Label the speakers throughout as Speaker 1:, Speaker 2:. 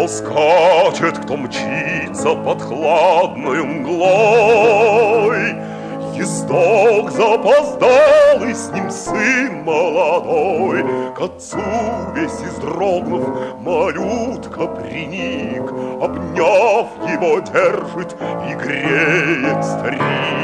Speaker 1: скачет, кто мчится под хладною мглой. Ездок запоздалый, с ним сын молодой. К отцу весь издрогнув, малютка приник, обняв его, держит и греет старик.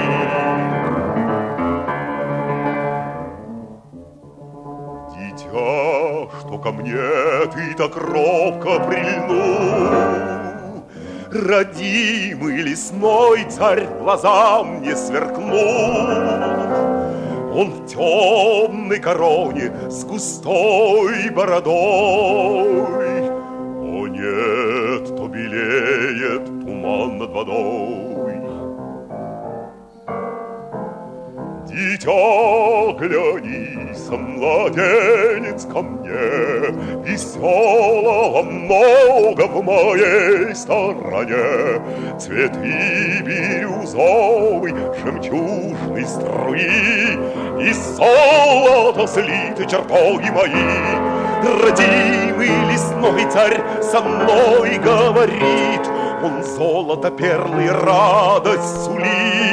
Speaker 1: Дитя, что ко мне ты так робко прильнул, родимый лесной царь в глаза мне сверкнул. Он в темной короне с густой бородой. О нет, то белеет туман над водой. Дитя, глянись, младенец, ко мне, веселого много в моей стороне. Цветы бирюзовой, жемчужной струи, и золото слиты чертоги мои. Родимый лесной царь со мной говорит, он золото, перлы и радость сулит.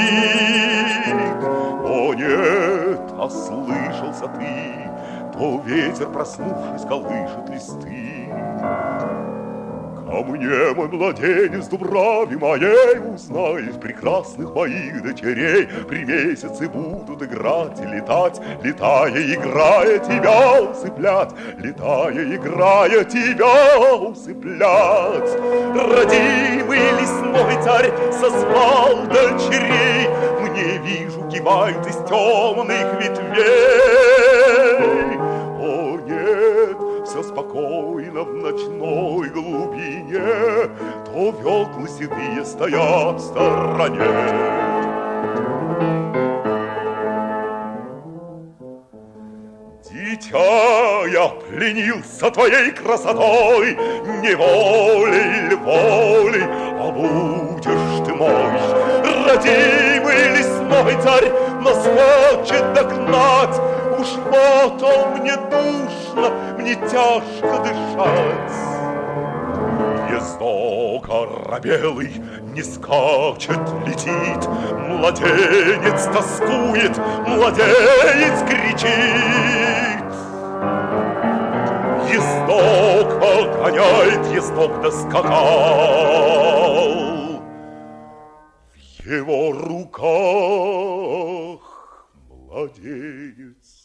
Speaker 1: О нет, ослышался ты, то ветер, проснувшись, колышет листы. Ко мне, мой младенец, дубраве моей, узнаешь прекрасных моих дочерей. При месяце будут играть и летать, летая, играя, тебя усыплять, летая, играя, тебя усыплять. Родимый лесной царь созвал дочерей, мне, вижу, кивают из темных ветвей. О нет, все спокойно в ночной глубине, то ветлы седые стоят в стороне. Дитя, я пленился твоей красотой, не волей или волей, а будешь ты мой. Родимый лесной царь нас хочет догнать, уж вот он мне душно, мне тяжко дышать. Ездок оробелый не скачет, летит, младенец тоскует, младенец кричит. Ездок гоняет, ездок доскакал, в его руках младенец